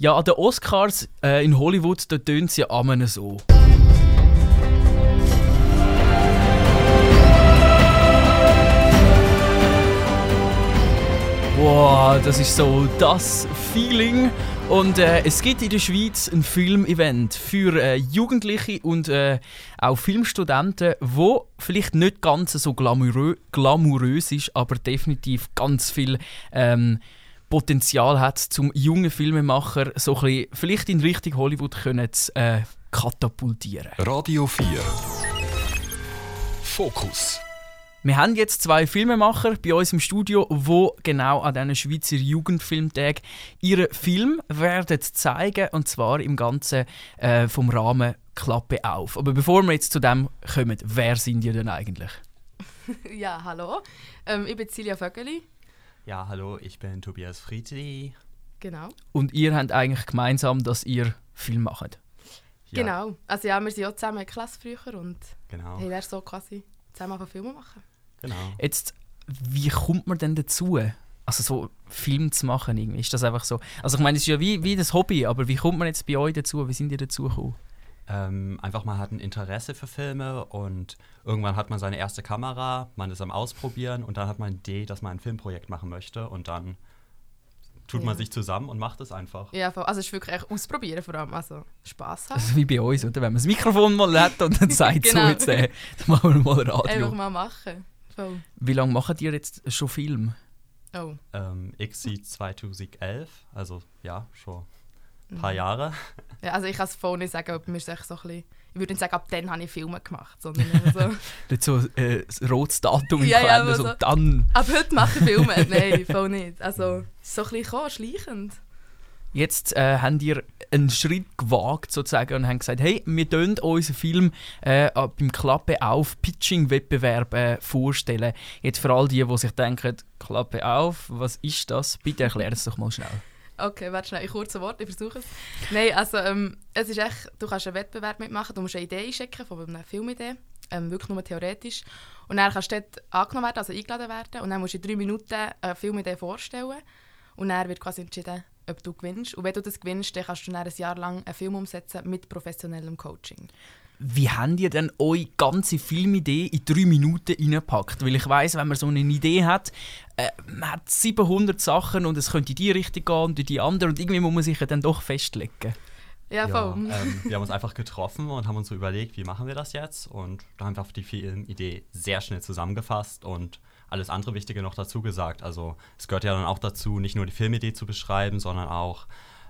Ja, an den Oscars in Hollywood, da tönt es ja immer so. Wow, das ist so das Feeling. Und es gibt in der Schweiz ein Filmevent für Jugendliche und auch Filmstudenten, wo vielleicht nicht ganz so glamourös ist, aber definitiv ganz viel Potenzial hat, zum jungen Filmemacher so ein bisschen, vielleicht in Richtung Hollywood können zu katapultieren. Radio 4 Fokus. Wir haben jetzt 2 Filmemacher bei uns im Studio, die genau an diesen Schweizer Jugendfilmtagen ihren Film werden zeigen, und zwar im Ganzen vom Rahmen «Klappe auf». Aber bevor wir jetzt zu dem kommen, wer sind ihr denn eigentlich? Ja, hallo. Ich bin Silja Vögeli. Ja, hallo, ich bin Tobias Friedli. Genau. Und ihr habt eigentlich gemeinsam, dass ihr Film macht? Ja. Genau. Also ja, wir sind auch zusammen in der Klasse früher und Genau. haben dann so quasi zusammen Filme machen. Genau. Jetzt, wie kommt man denn dazu, also so Film zu machen? Irgendwie? Ist das einfach so? Also ich meine, es ist ja wie das Hobby, aber wie kommt man jetzt bei euch dazu? Wie sind ihr dazu gekommen? Einfach mal hat ein Interesse für Filme und irgendwann hat man seine erste Kamera, man ist am Ausprobieren und dann hat man eine Idee, dass man ein Filmprojekt machen möchte und dann tut man sich zusammen und macht es einfach. Ja, also es ist wirklich echt ausprobieren vor allem, also Spass haben. Also wie bei uns, oder? Wenn man das Mikrofon mal hat und dann sagt Genau. so, jetzt dann machen wir mal Radio. Einfach mal machen. Voll. Wie lange macht ihr jetzt schon Film? Oh. Ich sehe 2011, also ja, schon ein paar Jahre. Ja, also ich kann es voll nicht sagen, aber mir ist echt so ein bisschen, ich würde nicht sagen, ab dann habe ich Filme gemacht, sondern eher so. Nicht so ein rotes Datum im Ja, ja, Kalender, aber so so- dann. Ab heute mache ich Filme. Nein, voll nicht. Also es ist so ein bisschen gekommen, schleichend. Jetzt habt ihr einen Schritt gewagt sozusagen und haben gesagt, hey, wir wollen unseren Film beim Klappe auf Pitching-Wettbewerb vorstellen. Jetzt für all die sich denken, Klappe auf, was ist das? Bitte erklär es doch mal schnell. Okay, warte schnell, in kurzen Worten, ich versuche es. Nein, also es ist echt, du kannst einen Wettbewerb mitmachen, du musst eine Idee einschicken von einer Filmidee, wirklich nur theoretisch. Und dann kannst du dort angenommen werden, also eingeladen werden und dann musst du in 3 Minuten eine Filmidee vorstellen und dann wird quasi entschieden, ob du gewinnst. Und wenn du das gewinnst, dann kannst du dann ein Jahr lang einen Film umsetzen mit professionellem Coaching. Wie habt ihr denn eure ganze Filmidee in 3 Minuten reingepackt? Weil ich weiss, wenn man so eine Idee hat, man hat 700 Sachen und es könnte in die Richtung gehen und in die andere und irgendwie muss man sich ja dann doch festlegen. Ja, voll. Wir haben uns einfach getroffen und haben uns so überlegt, wie machen wir das jetzt? Und da haben wir die Filmidee sehr schnell zusammengefasst und alles andere Wichtige noch dazu gesagt. Also es gehört ja dann auch dazu, nicht nur die Filmidee zu beschreiben, sondern auch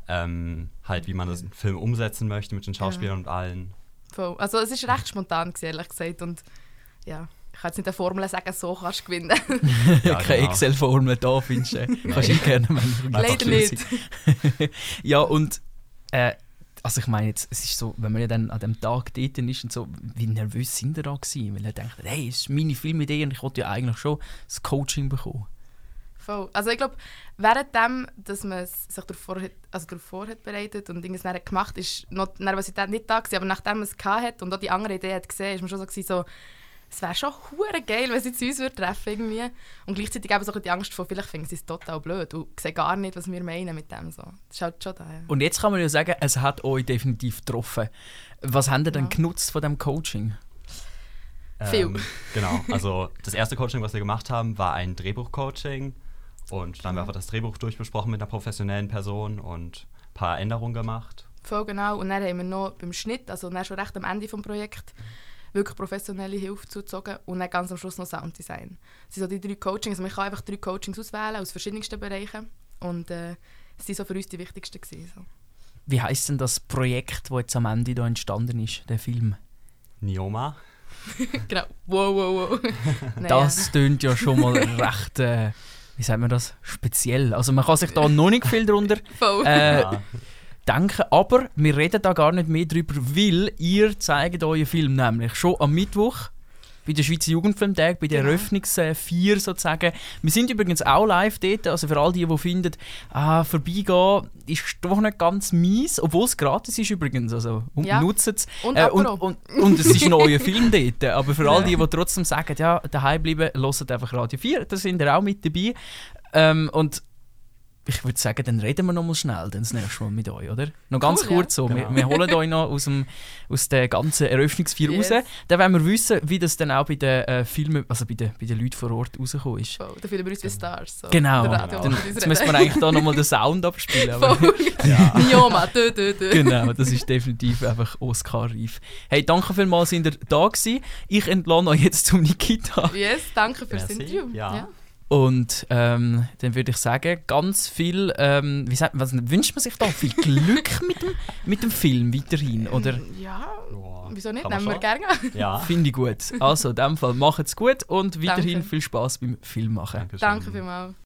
halt, wie man das Film umsetzen möchte mit den Schauspielern und allen. Voll. Also es war recht spontan, ehrlich gesagt. Und ja, ich kann jetzt nicht eine Formel sagen, so kannst du gewinnen. Ja, Keine genau. Excel-Formel da findest du. Kannst du gerne, wenn du Leider nicht. Ja, und also ich meine jetzt, es ist so, wenn man ja dann an dem Tag dort ist und so, wie nervös sind ihr da gewesen? Weil er denkt, hey, es ist meine Filmidee und ich wollte ja eigentlich schon das Coaching bekommen. Voll. Also ich glaube, währenddem, dass man sich darauf vorhat bereitet und irgendwas dann gemacht ist noch die Nervosität nicht da gewesen, aber nachdem man es hatte und auch die andere Idee hat gesehen, ist man schon so gewesen, so, es wäre schon hure geil, wenn sie zu uns treffen irgendwie. Und gleichzeitig eben so die Angst vor, vielleicht finden sie es total blöd und sehen gar nicht, was wir meinen mit dem. So. Das ist halt schon da. Ja. Und jetzt kann man ja sagen, es hat euch definitiv getroffen. Was habt ihr denn genutzt von diesem Coaching? Viel. Genau, also das erste Coaching, was wir gemacht haben, war ein Drehbuch-Coaching. Und dann haben wir einfach das Drehbuch durchbesprochen mit einer professionellen Person und ein paar Änderungen gemacht. Voll genau. Und dann haben wir noch beim Schnitt, also dann schon recht am Ende des Projekts, wirklich professionelle Hilfe zugezogen und dann ganz am Schluss noch Sounddesign. Das sind so die 3 Coachings. Also man kann einfach 3 Coachings auswählen aus verschiedensten Bereichen und es waren so für uns die wichtigsten gewesen, so. Wie heisst denn das Projekt, das jetzt am Ende da entstanden ist, der Film? Nioma. Genau. Wow. Nein, Das tönt ja schon mal recht, wie sagt man das, speziell. Also man kann sich da noch nicht viel darunter voll. denken, aber wir reden da gar nicht mehr drüber, weil ihr zeigt euren Film nämlich schon am Mittwoch bei der Schweizer Jugendfilmtag, bei der Eröffnungsfeier sozusagen. Wir sind übrigens auch live dort, also für all die finden, vorbeigehen ist doch nicht ganz mies, obwohl es gratis ist übrigens, also nutzt es. Und und es ist ein neuer Film dort, aber für all die trotzdem sagen, ja, daheim bleiben, hört einfach Radio 4, da sind ihr auch mit dabei. Und ich würde sagen, dann reden wir noch mal schnell dann das nächste Mal mit euch, oder? Noch ganz Cool, kurz so. Genau. Wir holen euch noch aus der ganzen Eröffnungsfeier Yes. raus. Dann wollen wir wissen, wie das dann auch bei den Filmen, also bei den Leuten vor Ort rausgekommen ist. Voll. Da fühlen wir uns wie Stars. So. Genau. Der Radio Dann, macht uns jetzt müssen wir reden. eigentlich da nochmal den Sound abspielen. Aber Voll. Ja. Nioma, dö. genau, das ist definitiv einfach Oscar-reif. Hey, danke vielmals, dass ihr da gewesen. Ich entlasse euch jetzt zum Nikita. Yes, danke fürs Merci. Interview. Ja. Und dann würde ich sagen, ganz viel, was wünscht man sich da? Viel Glück mit dem Film weiterhin, oder? Ja, Joa, wieso nicht? kann man Nehmen wir schon. gerne. Ja. Finde ich gut. Also, in dem Fall, macht's gut und weiterhin Danke. viel Spaß beim Film machen. Dankeschön. Danke vielmals.